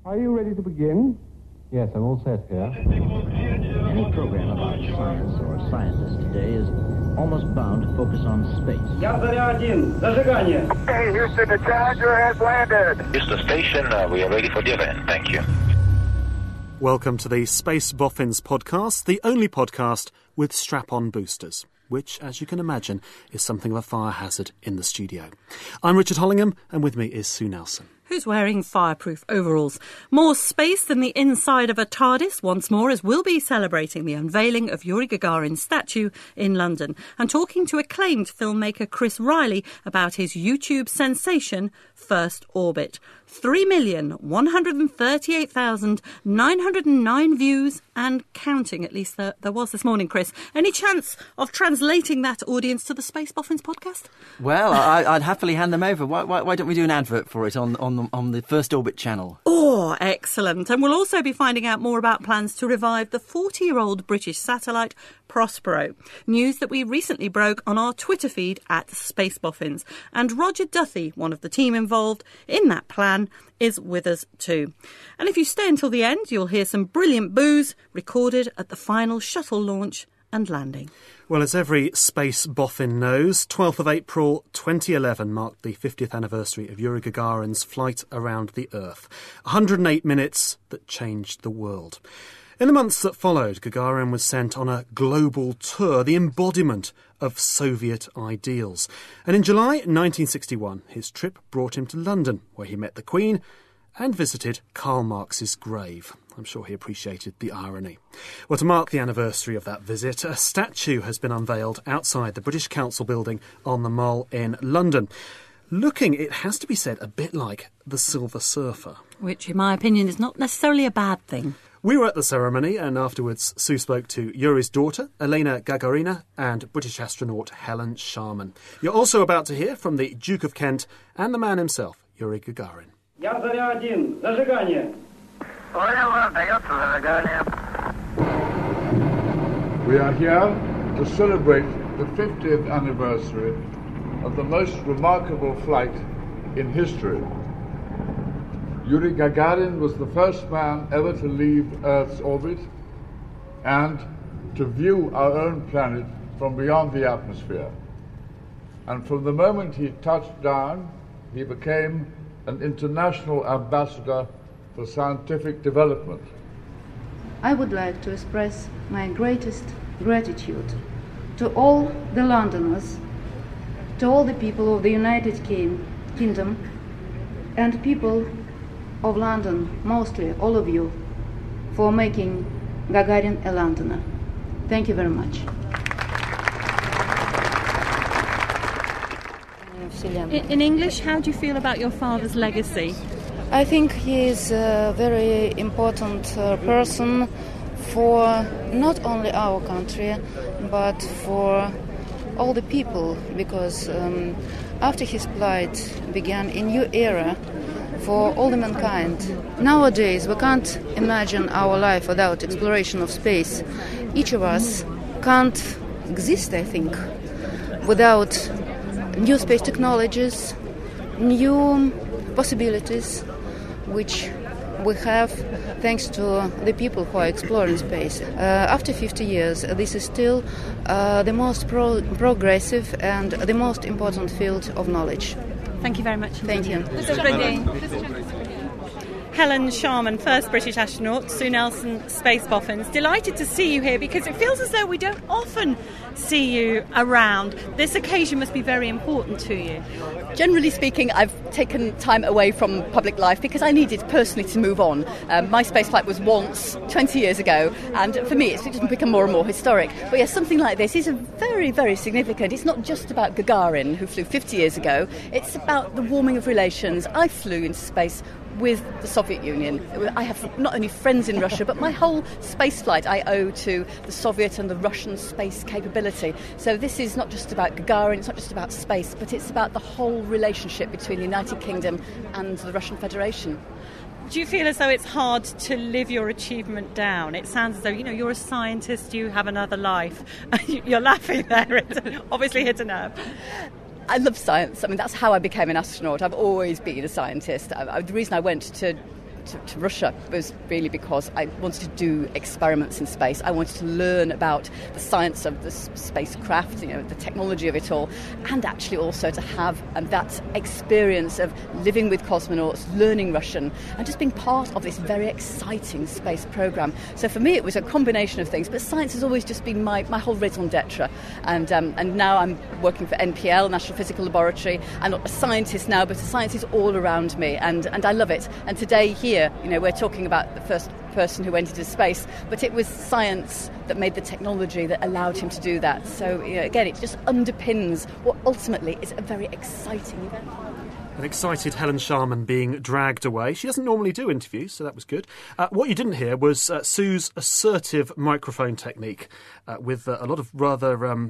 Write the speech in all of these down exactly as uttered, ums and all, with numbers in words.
Are you ready to begin? Yes, I'm all set here. Any program about science or scientists today is almost bound to focus on space. Hey, Houston, the Challenger has landed. Houston Station, uh, we are ready for the event. Thank you. Welcome to the Space Boffins podcast, the only podcast with strap-on boosters, which, as you can imagine, is something of a fire hazard in the studio. I'm Richard Hollingham, and with me is Sue Nelson. Who's wearing fireproof overalls. More space than the inside of a TARDIS once more, as we'll be celebrating the unveiling of Yuri Gagarin's statue in London and talking to acclaimed filmmaker Chris Riley about his YouTube sensation, First Orbit. three million one hundred thirty-eight thousand nine hundred nine views and counting, at least there, there was this morning, Chris. Any chance of translating that audience to the Space Boffins podcast? Well, I, I'd happily hand them over. Why, why, why don't we do an advert for it on, on, the, on the First Orbit channel? Oh, excellent. And we'll also be finding out more about plans to revive the forty-year-old British satellite Prospero. News that we recently broke on our Twitter feed at Space Boffins. And Roger Duthie, one of the team involved in that plan, is with us too. And if you stay until the end, you'll hear some brilliant boos recorded at the final shuttle launch and landing. Well, as every Space Boffin knows, twelfth of April twenty eleven marked the fiftieth anniversary of Yuri Gagarin's flight around the Earth. one hundred eight minutes that changed the world. In the months that followed, Gagarin was sent on a global tour, the embodiment of Soviet ideals. And in July nineteen sixty-one, his trip brought him to London, where he met the Queen and visited Karl Marx's grave. I'm sure he appreciated the irony. Well, to mark the anniversary of that visit, a statue has been unveiled outside the British Council building on the Mall in London. Looking, it has to be said, a bit like the Silver Surfer. Which, in my opinion, is not necessarily a bad thing. We were at the ceremony, and afterwards Sue spoke to Yuri's daughter, Elena Gagarina, and British astronaut Helen Sharman. You're also about to hear from the Duke of Kent and the man himself, Yuri Gagarin. We are here to celebrate the fiftieth anniversary of the most remarkable flight in history. Yuri Gagarin was the first man ever to leave Earth's orbit and to view our own planet from beyond the atmosphere. And from the moment he touched down, he became an international ambassador for scientific development. I would like to express my greatest gratitude to all the Londoners, to all the people of the United Kingdom, and people of London, mostly all of you, for making Gagarin a Londoner. Thank you very much. In, in English, how do you feel about your father's legacy? I think he is a very important uh, person for not only our country, but for all the people, because um, after his flight began a new era for all the mankind. Nowadays, we can't imagine our life without exploration of space. Each of us can't exist, I think, without new space technologies, new possibilities, which we have thanks to the people who are exploring space. Uh, after fifty years, this is still uh, the most pro- progressive and the most important field of knowledge. Thank you very much. Thank you. Helen Sharman, first British astronaut, Sue Nelson, Space Boffins. Delighted to see you here because it feels as though we don't often see you around. This occasion must be very important to you. Generally speaking, I've taken time away from public life because I needed personally to move on. Um, my spaceflight was once, twenty years ago, and for me it's just become more and more historic. But yes, something like this is a very, very significant. It's not just about Gagarin, who flew fifty years ago. It's about the warming of relations. I flew into space with the Soviet Union. I have not only friends in Russia, but my whole space flight I owe to the Soviet and the Russian space capability. So this is not just about Gagarin, it's not just about space, but it's about the whole relationship between the United Kingdom and the Russian Federation. Do you feel as though it's hard to live your achievement down? It sounds as though, you know, you're a scientist, you have another life. You're laughing there. It's obviously hit a nerve. I love science. I mean, that's how I became an astronaut. I've always been a scientist. I, I, the reason I went to to, to Russia was really because I wanted to do experiments in space. I wanted to learn about the science of the s- spacecraft, you know, the technology of it all, and actually also to have um, that experience of living with cosmonauts, learning Russian, and just being part of this very exciting space program. So for me, it was a combination of things, but science has always just been my, my whole raison d'etre. And um, and now I'm working for N P L, National Physical Laboratory. I'm not a scientist now, but the science is all around me, and, and I love it. And today here, you know, we're talking about the first person who went into space, but it was science that made the technology that allowed him to do that. So, you know, again, it just underpins what ultimately is a very exciting event. An excited Helen Sharman being dragged away. She doesn't normally do interviews, so that was good. Uh, what you didn't hear was uh, Sue's assertive microphone technique uh, with uh, a lot of rather um,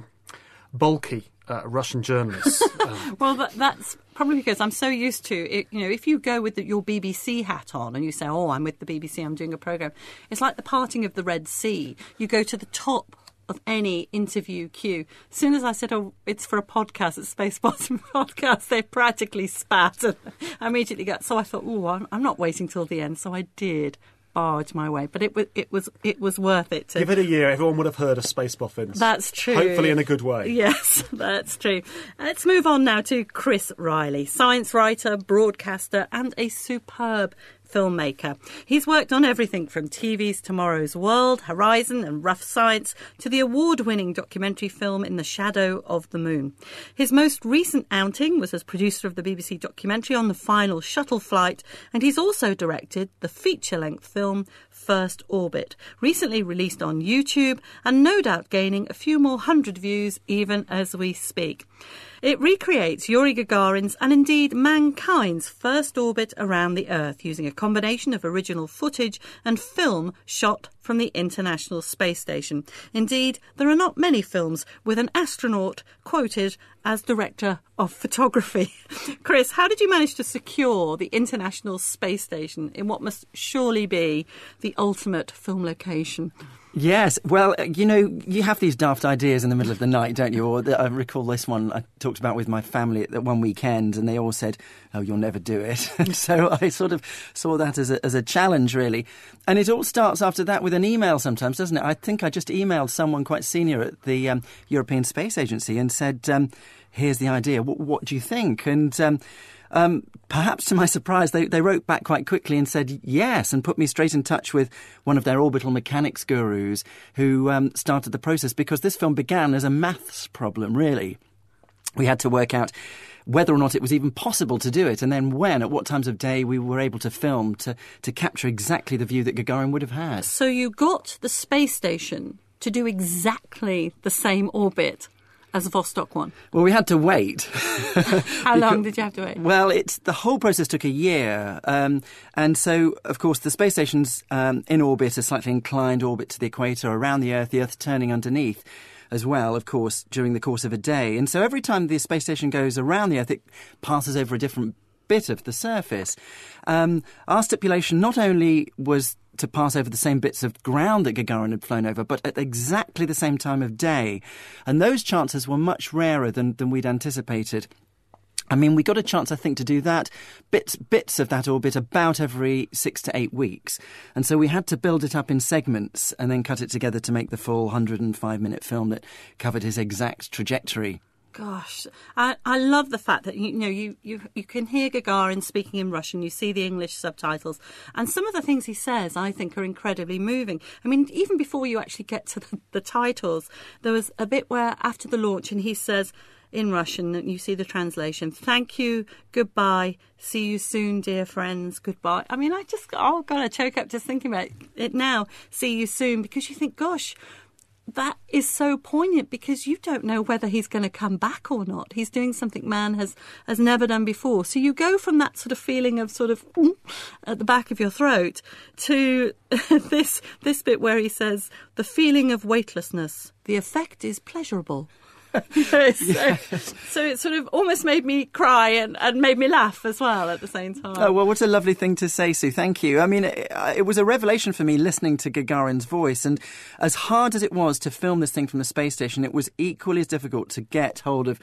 bulky uh, Russian journalists. um, well, that, that's probably because I'm so used to it. You know, if you go with the, your B B C hat on and you say, "Oh, I'm with the B B C, I'm doing a programme," it's like the parting of the Red Sea. You go to the top of any interview queue. As soon as I said, "Oh, it's for a podcast, it's Space Bottom podcast," they practically spat and I immediately got. So I thought, "Oh, I'm, I'm not waiting till the end." So I did barge my way, but it was it was it was worth it. To... Give it a year, everyone would have heard of Space Boffins. That's true. Hopefully in a good way. Yes, that's true. Let's move on now to Chris Riley, science writer, broadcaster, and a superb filmmaker. He's worked on everything from T V's Tomorrow's World, Horizon and Rough Science to the award-winning documentary film In the Shadow of the Moon. His most recent outing was as producer of the B B C documentary on the final shuttle flight, and he's also directed the feature-length film First Orbit, recently released on YouTube and no doubt gaining a few more hundred views even as we speak. It recreates Yuri Gagarin's and indeed mankind's first orbit around the Earth using a combination of original footage and film shot from the International Space Station. Indeed, there are not many films with an astronaut quoted as director of photography. Chris, how did you manage to secure the International Space Station in what must surely be the ultimate film location? Yes, well, you know, you have these daft ideas in the middle of the night, don't you? Or the, I recall this one I talked about with my family at one weekend, and they all said, "Oh, you'll never do it." And so I sort of saw that as a, as a challenge, really. And it all starts after that with an email sometimes, doesn't it? I think I just emailed someone quite senior at the um, European Space Agency and said, um, "Here's the idea. What, what do you think?" And um, Um, perhaps to my surprise, they, they wrote back quite quickly and said yes, and put me straight in touch with one of their orbital mechanics gurus who um, started the process, because this film began as a maths problem, really. We had to work out whether or not it was even possible to do it, and then when, at what times of day we were able to film to, to capture exactly the view that Gagarin would have had. So you got the space station to do exactly the same orbit as the Vostok one? Well, we had to wait. How long did you have to wait? Well, it's the whole process took a year. Um, and so, of course, the space station's um, in orbit, a slightly inclined orbit to the equator around the Earth, the Earth turning underneath as well, of course, during the course of a day. And so every time the space station goes around the Earth, it passes over a different bit of the surface. Um, our stipulation not only was to pass over the same bits of ground that Gagarin had flown over, but at exactly the same time of day. And those chances were much rarer than, than we'd anticipated. I mean, we got a chance, I think, to do that, bits bits of that orbit about every six to eight weeks. And so we had to build it up in segments and then cut it together to make the full one hundred five minute film that covered his exact trajectory. Gosh, I, I love the fact that, you know, you, you, you can hear Gagarin speaking in Russian, you see the English subtitles, and some of the things he says, I think, are incredibly moving. I mean, even before you actually get to the, the titles, there was a bit where, after the launch, and he says in Russian, and you see the translation, "Thank you, goodbye, see you soon, dear friends, goodbye." I mean, I just, oh, God, I choke up just thinking about it now, "see you soon," because you think, gosh, that is so poignant, because you don't know whether he's going to come back or not. He's doing something man has, has never done before. So you go from that sort of feeling of sort of at the back of your throat to this this bit where he says, "The feeling of weightlessness, the effect is pleasurable." Yes. So, so it sort of almost made me cry and, and made me laugh as well at the same time. Oh, well, what a lovely thing to say, Sue. Thank you. I mean, it, it was a revelation for me listening to Gagarin's voice. And as hard as it was to film this thing from the space station, it was equally as difficult to get hold of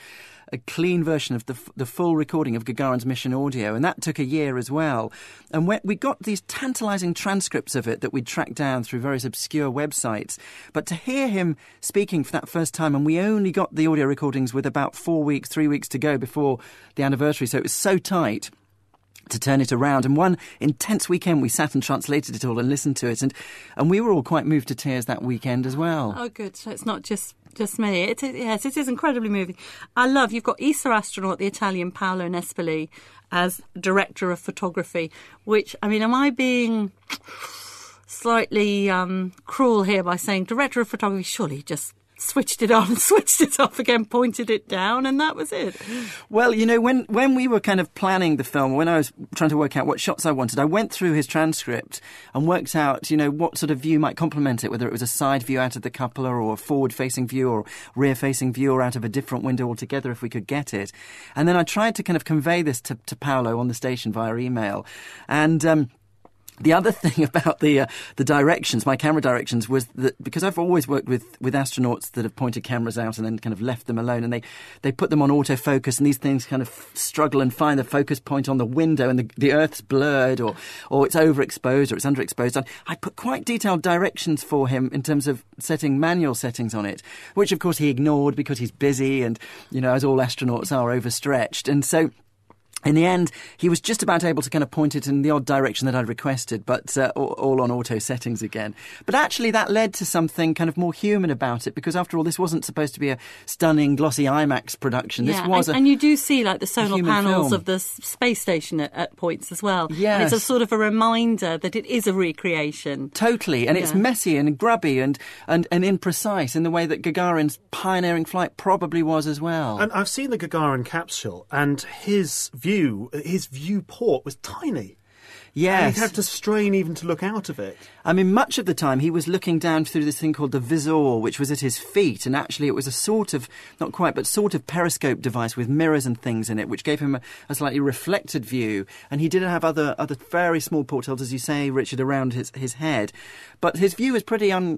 a clean version of the the full recording of Gagarin's mission audio, and that took a year as well. And we, we got these tantalising transcripts of it that we'd tracked down through various obscure websites. But to hear him speaking for that first time, and we only got the audio recordings with about four weeks, three weeks to go before the anniversary, so it was so tight to turn it around. And one intense weekend we sat and translated it all and listened to it, and and we were all quite moved to tears that weekend as well. Oh, good. So it's not just just me. It is, yes, it is incredibly moving. I love, you've got E S A astronaut, the Italian Paolo Nespoli, as director of photography, which, I mean, am I being slightly um, cruel here by saying director of photography? Surely just switched it on and switched it off again, pointed it down, and that was it. Well, you know, when, when we were kind of planning the film, when I was trying to work out what shots I wanted, I went through his transcript and worked out, you know, what sort of view might complement it, whether it was a side view out of the cupola or a forward-facing view or rear-facing view or out of a different window altogether if we could get it. And then I tried to kind of convey this to, to Paolo on the station via email. And um the other thing about the uh, the directions, my camera directions, was that because I've always worked with, with astronauts that have pointed cameras out and then kind of left them alone, and they, they put them on autofocus, and these things kind of struggle and find the focus point on the window, and the, the Earth's blurred, or or it's overexposed, or it's underexposed. And I put quite detailed directions for him in terms of setting manual settings on it, which of course he ignored because he's busy and, you know, as all astronauts are, overstretched. And so in the end, he was just about able to kind of point it in the odd direction that I'd requested, but uh, all on auto settings again. But actually that led to something kind of more human about it, because after all, this wasn't supposed to be a stunning, glossy IMAX production. Yeah, this was and, a and you do see like the solar panels film. of the space station at, at points as well. Yes. And it's a sort of a reminder that it is a recreation. Totally, and Yeah. it's messy and grubby and, and, and imprecise in the way that Gagarin's pioneering flight probably was as well. And I've seen the Gagarin capsule, and his view, his viewport was tiny. Yes. And you'd have to strain even to look out of it. I mean, much of the time he was looking down through this thing called the visor, which was at his feet, and actually it was a sort of, not quite, but sort of periscope device with mirrors and things in it, which gave him a, a slightly reflected view. And he did have other other very small portholes, as you say, Richard, around his, his head. But his view was pretty un,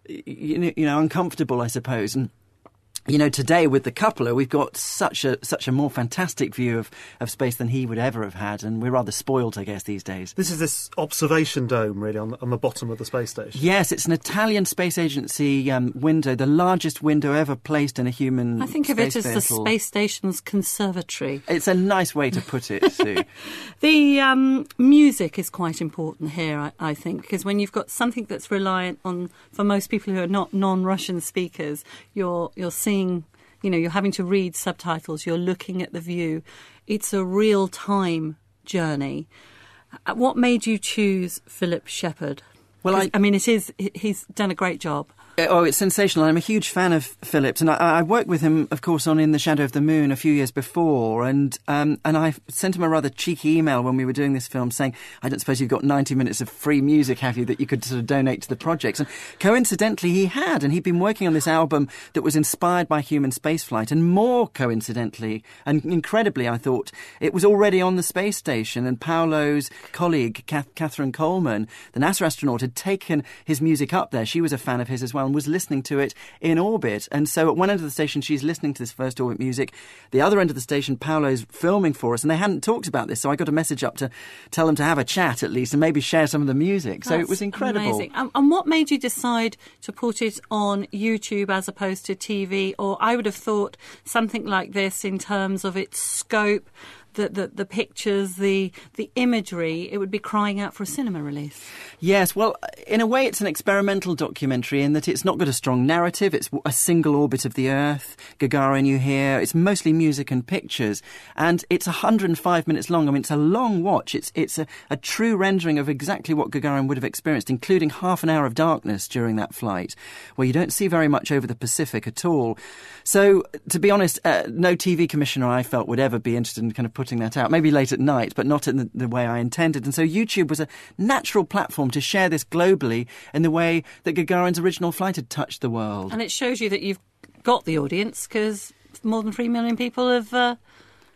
you know, you know, uncomfortable, I suppose. And you know, today with the cupola, we've got such a such a more fantastic view of, of space than he would ever have had, and we're rather spoilt, I guess, these days. This is this observation dome, really, on the, on the bottom of the space station. Yes, it's an Italian space agency um, window, the largest window ever placed in a human I think of it as vessel. the space station's conservatory. It's a nice way to put it, Sue. The um, music is quite important here, I, I think, because when you've got something that's reliant on, for most people who are not non-Russian speakers, you're you're seeing, you know, you're having to read subtitles, you're looking at the view. It's a real-time journey. Uh, What made you choose Philip Shepard? Well, 'Cause, I- I mean, it is. He's done a great job. Oh, it's sensational. I'm a huge fan of Phillips, and I, I worked with him, of course, on In the Shadow of the Moon a few years before, and um, and I sent him a rather cheeky email when we were doing this film saying, I don't suppose you've got ninety minutes of free music, have you, that you could sort of donate to the projects? And coincidentally, he had, and he'd been working on this album that was inspired by human spaceflight, and more coincidentally, and incredibly, I thought, it was already on the space station, and Paolo's colleague, Kath- Catherine Coleman, the NASA astronaut, had taken his music up there. She was a fan of his as well, and was listening to it in orbit. And so at one end of the station, she's listening to this first orbit music. The other end of the station, Paolo's filming for us, and they hadn't talked about this, so I got a message up to tell them to have a chat at least and maybe share some of the music. So That's it was incredible. Amazing. Um, and what made you decide to put it on YouTube as opposed to T V? Or I would have thought something like this in terms of its scope, the, the, the pictures, the the imagery, it would be crying out for a cinema release. Yes, well, in a way it's an experimental documentary in that it's not got a strong narrative. It's a single orbit of the Earth, Gagarin you hear. It's mostly music and pictures. And it's one hundred five minutes long. I mean, it's a long watch. It's it's a, a true rendering of exactly what Gagarin would have experienced, including half an hour of darkness during that flight, where you don't see very much over the Pacific at all. So, to be honest, uh, no T V commissioner I felt would ever be interested in kind of putting that out. Maybe late at night, but not in the, the way I intended. And so YouTube was a natural platform to share this globally in the way that Gagarin's original flight had touched the world. And it shows you that you've got the audience, because more than three million people have uh,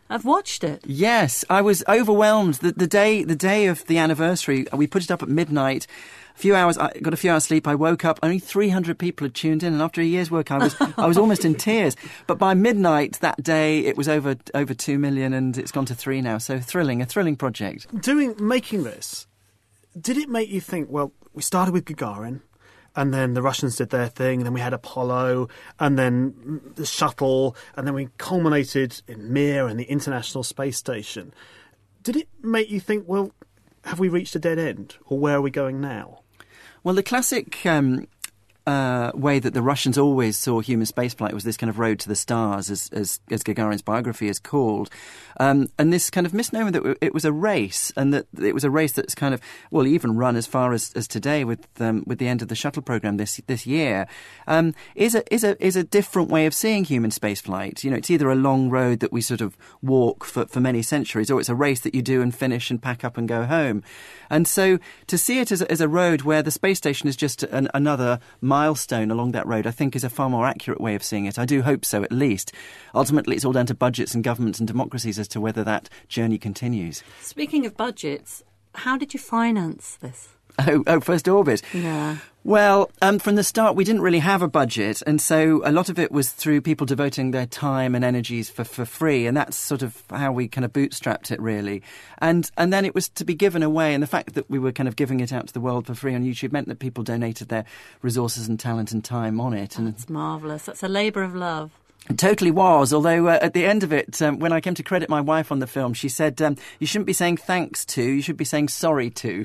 I've watched it. Yes, I was overwhelmed. The, the day the day of the anniversary, we put it up at midnight. A few hours, I got a few hours sleep. I woke up. Only three hundred people had tuned in, and after a year's work, I was I was almost in tears. But by midnight that day, it was over over two million, and it's gone to three now. So thrilling, a thrilling project. Doing making this, did it make you think? Well, we started with Gagarin, and then the Russians did their thing, and then we had Apollo, and then the shuttle, and then we culminated in Mir and the International Space Station. Did it make you think? Well, have we reached a dead end, or where are we going now? Well, the classic um, uh, way that the Russians always saw human spaceflight was this kind of road to the stars, as as, as Gagarin's biography is called. Um, and this kind of misnomer that it was a race, and that it was a race that's kind of, well, even run as far as, as today with um, with the end of the shuttle program this this year, um, is a is a is a different way of seeing human spaceflight. You know, it's either a long road that we sort of walk for, for many centuries, or it's a race that you do and finish and pack up and go home. And so to see it as a, as a road where the space station is just an, another milestone along that road, I think is a far more accurate way of seeing it. I do hope so, at least. Ultimately, it's all down to budgets and governments and democracies as to whether that journey continues. Speaking of budgets, how did you finance this? Oh, oh, First Orbit. Yeah. Well, um, from the start, we didn't really have a budget, and so a lot of it was through people devoting their time and energies for, for free, and that's sort of how we kind of bootstrapped it, really. And and then it was to be given away, and the fact that we were kind of giving it out to the world for free on YouTube meant that people donated their resources and talent and time on it. And that's marvellous. That's a labour of love. It totally was, although uh, at the end of it, um, when I came to credit my wife on the film, she said, um, you shouldn't be saying thanks to, you should be saying sorry to.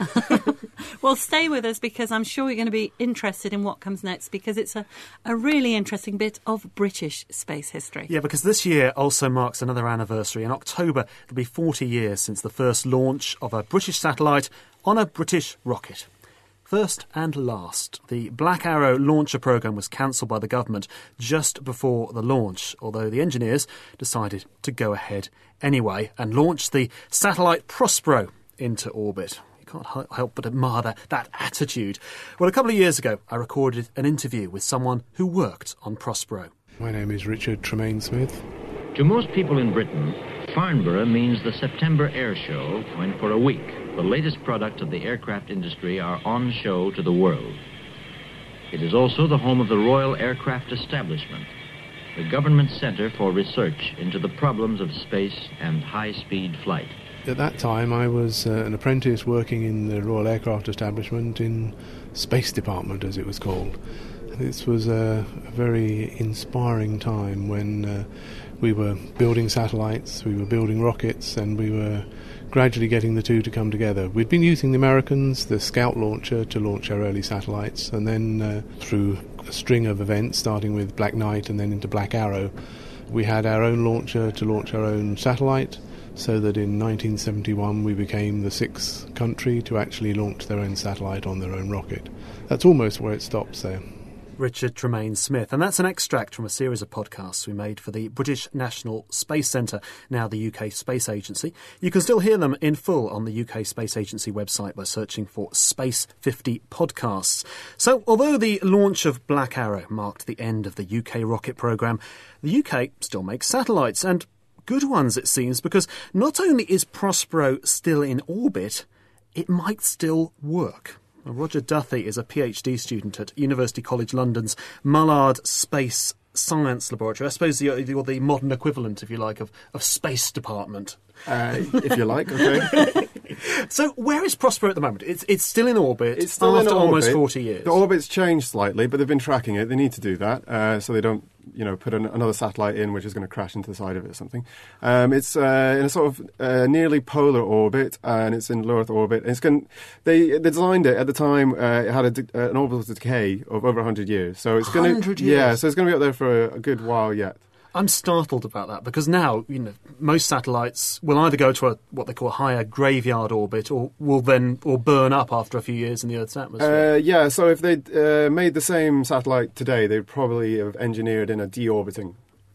Well, stay with us, because I'm sure you're going to be interested in what comes next, because it's a, a really interesting bit of British space history. Yeah, because this year also marks another anniversary. In October, it'll be forty years since the first launch of a British satellite on a British rocket. First and last, the Black Arrow launcher programme was cancelled by the government just before the launch, although the engineers decided to go ahead anyway and launch the satellite Prospero into orbit. You can't help but admire that, that attitude. Well, a couple of years ago, I recorded an interview with someone who worked on Prospero. My name is Richard Tremaine Smith. To most people in Britain, Farnborough means the September Air Show, when for a week the latest products of the aircraft industry are on show to the world. It is also the home of the Royal Aircraft Establishment, the government centre for research into the problems of space and high-speed flight. At that time, I was uh, an apprentice working in the Royal Aircraft Establishment in Space Department, as it was called. This was a, a very inspiring time when uh, we were building satellites, we were building rockets, and we were gradually getting the two to come together. We'd been using the Americans, the Scout launcher, to launch our early satellites, and then uh, through a string of events, starting with Black Knight and then into Black Arrow, we had our own launcher to launch our own satellite, so that in nineteen seventy-one we became the sixth country to actually launch their own satellite on their own rocket. That's almost where it stops there. Richard Tremaine Smith, and that's an extract from a series of podcasts we made for the British National Space Centre, now the U K Space Agency. You can still hear them in full on the U K Space Agency website by searching for Space fifty Podcasts. So, although the launch of Black Arrow marked the end of the U K rocket programme, the U K still makes satellites, and good ones it seems, because not only is Prospero still in orbit, it might still work. Roger Duthie is a PhD student at University College London's Mullard Space Science Laboratory. I suppose you're, you're the modern equivalent, if you like, of, of Space Department. Uh, if you like, okay. So where is Prospero at the moment? It's it's still in orbit it's still after in almost orbit. forty years. The orbit's changed slightly, but they've been tracking it. They need to do that, uh, so they don't, you know, put an, another satellite in which is going to crash into the side of it or something. Um, it's uh, in a sort of uh, nearly polar orbit, and it's in low Earth orbit. And it's going. They, they designed it at the time. Uh, it had a, uh, an orbital decay of over one hundred years, so it's going to. Yeah, so it's going to be up there for a, a good while yet. I'm startled about that, because now, you know, most satellites will either go to a, what they call a higher graveyard orbit, or will then or burn up after a few years in the Earth's atmosphere. Uh, yeah, so if they'd uh, made the same satellite today, they'd probably have engineered in a deorbiting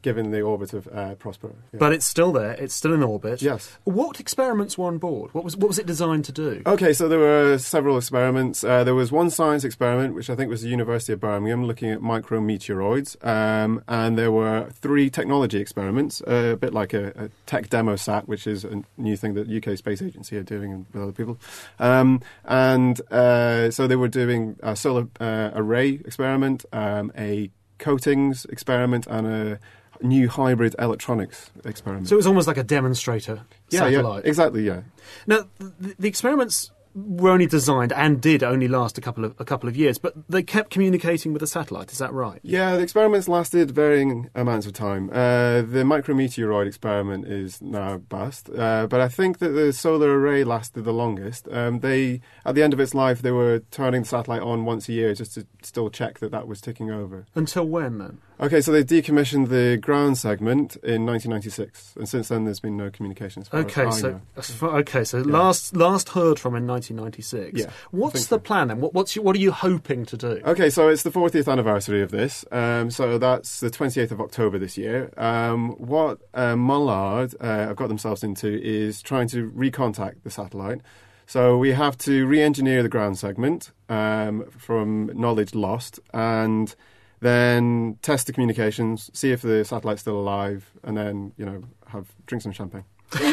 given the orbit of uh, Prospero. Yeah. But it's still there. It's still in orbit. Yes. What experiments were on board? What was what was it designed to do? Okay, so there were several experiments. Uh, there was one science experiment, which I think was the University of Birmingham, looking at micrometeoroids. Um, and there were three technology experiments, uh, a bit like a, a tech demo sat, which is a new thing that U K Space Agency are doing with other people. Um, and uh, so they were doing a solar uh, array experiment, um, a coatings experiment, and a new hybrid electronics experiment. So it was almost like a demonstrator yeah, satellite. Yeah, exactly, yeah. Now, the, the experiments were only designed and did only last a couple of a couple of years, but they kept communicating with the satellite. Is that right? Yeah, the experiments lasted varying amounts of time. Uh, the micrometeoroid experiment is now bust, uh, but I think that the solar array lasted the longest. Um, they, at the end of its life, they were turning the satellite on once a year just to still check that that was ticking over. Until when, then? Okay, so they decommissioned the ground segment in nineteen ninety-six, and since then there's been no communication. As far okay, as I so know. as far, okay, so Yeah. last last heard from in nineteen ninety-six. Yeah, I What's think the so. plan then? What, what's your, what are you hoping to do? Okay, so it's the fortieth anniversary of this, um, so that's the twenty-eighth of October this year. Um, what uh, Mullard uh, have got themselves into is trying to recontact the satellite. So we have to re-engineer the ground segment um, from knowledge lost, and then test the communications, see if the satellite's still alive, and then, you know, have drink some champagne.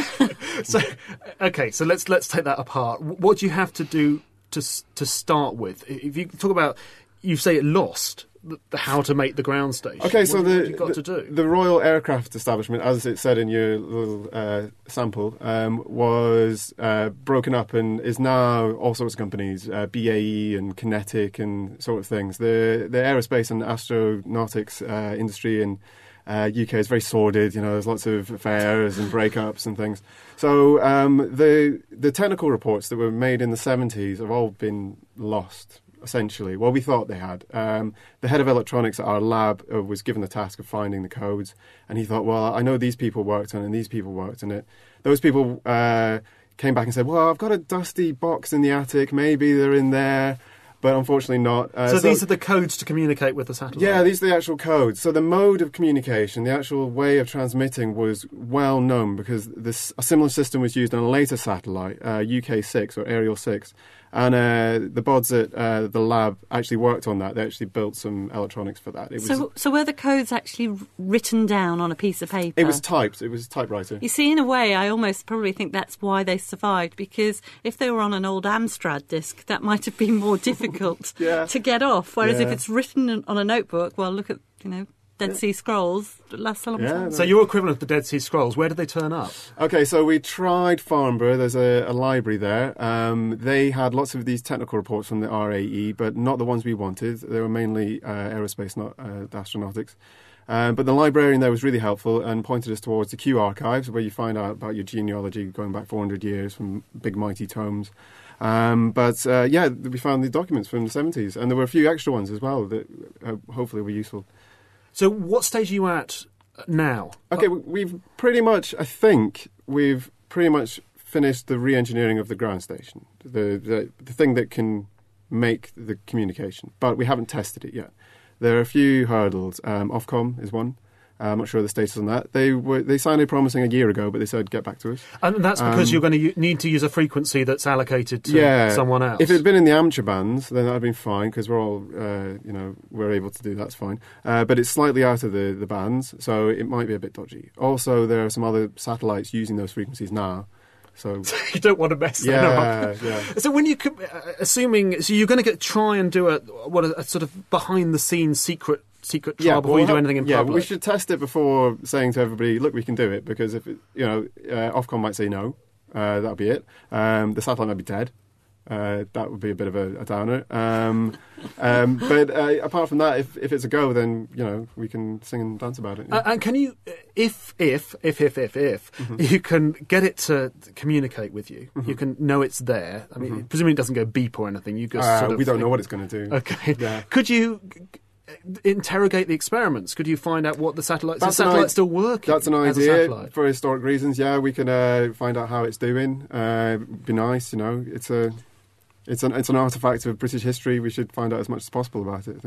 So, okay, so let's let's take that apart. What do you have to do to s- to start with? If you talk about, you say it lost, the, the how to make the ground station. Okay, so what, the, what have you got the, to do? the Royal Aircraft Establishment, as it said in your little uh, sample, um, was uh, broken up and is now all sorts of companies, uh, B A E and Kinetic and sort of things. The the aerospace and astronautics uh, industry in uh, U K is very sordid. You know, there's lots of affairs and breakups and things. So um, the the technical reports that were made in the seventies have all been lost. Essentially, well, we thought they had. Um, the head of electronics at our lab uh, was given the task of finding the codes, and he thought, well, I know these people worked on it and these people worked on it. Those people uh, came back and said, well, I've got a dusty box in the attic, maybe they're in there, but unfortunately not. Uh, so, so these are the codes to communicate with the satellite? Yeah, these are the actual codes. So the mode of communication, the actual way of transmitting was well known because this, a similar system was used on a later satellite, uh, U K six or Ariel six. And uh, the bods at uh, the lab actually worked on that. They actually built some electronics for that. It was, So, so were the codes actually written down on a piece of paper? It was typed. It was a typewriter. You see, in a way, I almost probably think that's why they survived, because if they were on an old Amstrad disc, that might have been more difficult yeah. to get off. Whereas yeah. if it's written on a notebook, well, look at, you know, Dead Sea Scrolls, it lasts a long Yeah, time. no. So your equivalent of the Dead Sea Scrolls, where did they turn up? Okay, so we tried Farnborough. There's a, a library there. Um, they had lots of these technical reports from the R A E, but not the ones we wanted. They were mainly uh, aerospace, not uh, astronautics. Um, but the librarian there was really helpful and pointed us towards the Kew Archives, where you find out about your genealogy going back four hundred years from big mighty tomes. Um, but uh, yeah, we found the documents from the seventies, and there were a few extra ones as well that uh, hopefully were useful. So what stage are you at now? Okay, we've pretty much, I think, we've pretty much finished the re-engineering of the ground station, the, the the thing that can make the communication, but we haven't tested it yet. There are a few hurdles. Um, Ofcom is one. Uh, I'm not sure of the status on that. They were they sounded promising a year ago, but they said get back to us. And that's because Um, you're going to u- need to use a frequency that's allocated to yeah, someone else. If it had been in the amateur bands, then that would have been fine because we're all, uh, you know, we're able to do that's fine. Uh, but it's slightly out of the, the bands, so it might be a bit dodgy. Also, there are some other satellites using those frequencies now. So you don't want to mess yeah, that up. yeah. So when you, co- uh, assuming, so you're going to get try and do a what a, a sort of behind the scenes secret secret trial Yeah, before we'll you do have- anything in yeah, public. we should test it before saying to everybody, look, we can do it, because if it, you know, uh, Ofcom might say no, uh, that'll be it. Um, the satellite might be dead. Uh, that would be a bit of a, a downer. Um, um, but uh, apart from that, if, if it's a go, then you know we can sing and dance about it. yeah. Uh, and can you, if, if, if, if, if, if, Mm-hmm. you can get it to communicate with you, you can know it's there. I mean, presumably it doesn't go beep or anything. You just Uh, sort of we don't know think- what it's going to do. Okay. Yeah. Could you g- g- interrogate the experiments? Could you find out what the satellite? Is the That's an satellite i- still working? That's an as a idea satellite? for historic reasons. Yeah, we can uh, find out how it's doing. Uh, be nice, you know. It's a, it's an, it's an artifact of British history. We should find out as much as possible about it, I think.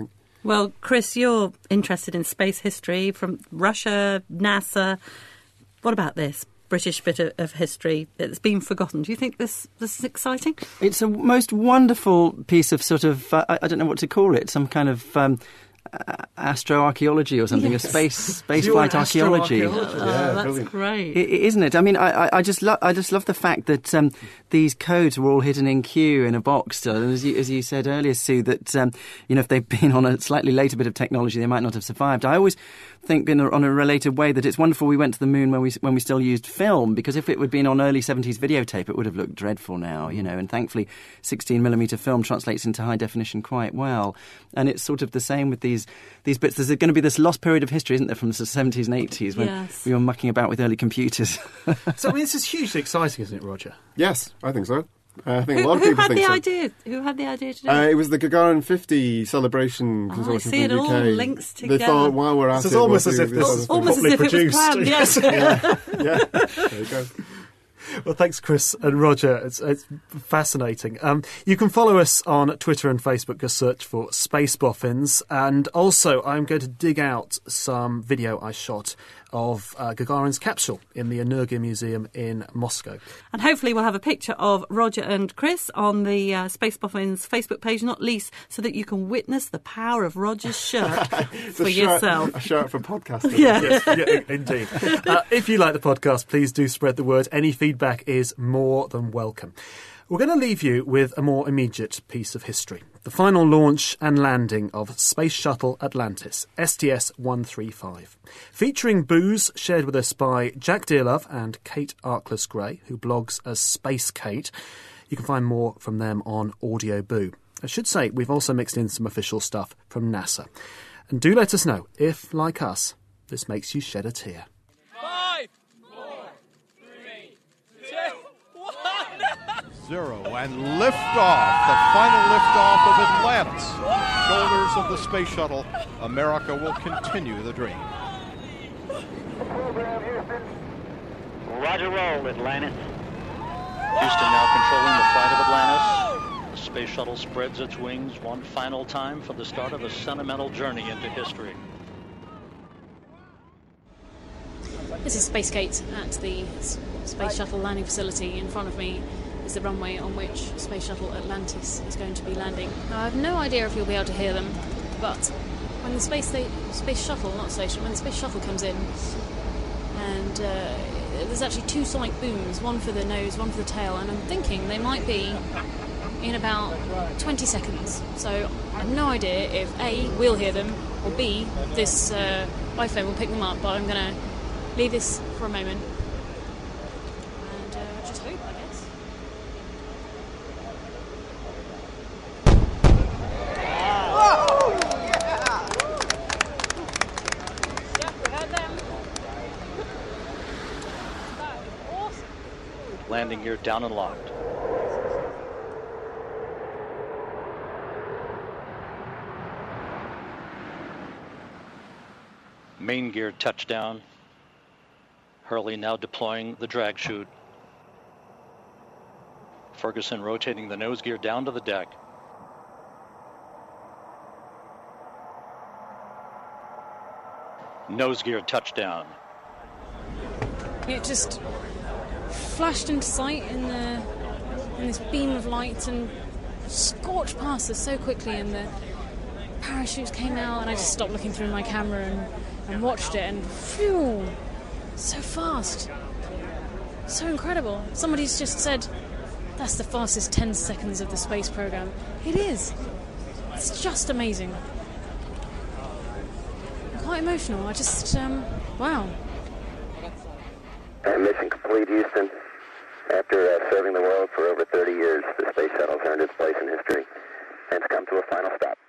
Well, Chris, you're interested in space history from Russia, NASA. What about this British bit of, of history that's been forgotten? Do you think this, this is exciting? It's a most wonderful piece of sort of, uh, I, I don't know what to call it, some kind of um, uh, astroarchaeology or something, yes. a space space flight archaeology. Oh, yeah, that's brilliant. Great. I, isn't it? I mean, I, I just love I just love the fact that um, these codes were all hidden in Kew in a box still. And as you, as you said earlier, Sue, that um, you know, if they'd been on a slightly later bit of technology, they might not have survived. I always think, in a, on a related way, that it's wonderful we went to the moon when we when we still used film, because if it would been on early seventies videotape, it would have looked dreadful now, you know. And thankfully, sixteen millimeter film translates into high definition quite well. And it's sort of the same with these these bits. There's going to be this lost period of history, isn't there, from the seventies and eighties when yes. we were mucking about with early computers. So, I mean, this is hugely exciting, isn't it, Roger? Yes, I think so. Uh, I think who, a lot of who people had think the so. idea? Who had the idea to do Uh, it? it was the Gagarin fifty celebration Oh, consortium I see from it the all U K. links They together. thought, while we're at So it, it's almost we'll as do if this this other was thing. Almost as if it was planned, yes. yeah, yeah. There you go. Well, thanks, Chris and Roger. It's, it's fascinating. Um, you can follow us on Twitter and Facebook. Just search for Space Boffins. And also, I'm going to dig out some video I shot of uh, Gagarin's capsule in the Energia Museum in Moscow. And hopefully we'll have a picture of Roger and Chris on the uh, Space Boffins Facebook page, not least so that you can witness the power of Roger's shirt for a yourself. Shirt, a shirt for podcasting. Yeah. Yes, yeah, indeed. Uh, if you like the podcast, please do spread the word. Any feedback is more than welcome. We're going to leave you with a more immediate piece of history. The final launch and landing of Space Shuttle Atlantis, S T S one thirty-five. Featuring booze shared with us by Jack Dearlove and Kate Arkless-Gray, who blogs as Space Kate. You can find more from them on Audio Boo. I should say, we've also mixed in some official stuff from NASA. And do let us know if, like us, this makes you shed a tear. Five, four, three, two, one. Zero and liftoff, the final liftoff of Atlantis. Shoulders of the space shuttle, America will continue the dream. Roger roll, Atlantis. Houston now controlling the flight of Atlantis. The space shuttle spreads its wings one final time for the start of a sentimental journey into history. This is Spacegate at the Space Shuttle landing facility. In front of me is the runway on which Space Shuttle Atlantis is going to be landing. Now, I have no idea if you'll be able to hear them, but when the Space sta- Space Shuttle, not station, when the Space Shuttle comes in, and uh, there's actually two sonic booms, one for the nose, one for the tail, and I'm thinking they might be in about twenty seconds. So I have no idea if A, we'll hear them, or B, this uh, iPhone will pick them up, but I'm going to leave this for a moment and uh, just hope, I guess. Oh, yeah. Yeah, we heard them. That is awesome. Landing gear down and locked. Main gear touchdown. Hurley now deploying the drag chute. Ferguson rotating the nose gear down to the deck. Nose gear touchdown. It just flashed into sight in the in this beam of light and scorched past us so quickly, and the parachutes came out, and I just stopped looking through my camera and, and watched it, and phew, so fast, so incredible. Somebody's just said that's the fastest ten seconds of the space program. It is. It's just amazing. I'm quite emotional. I just um, wow. And mission complete, Houston. After uh, serving the world for over thirty years, the space shuttle's earned its place in history and it's come to a final stop.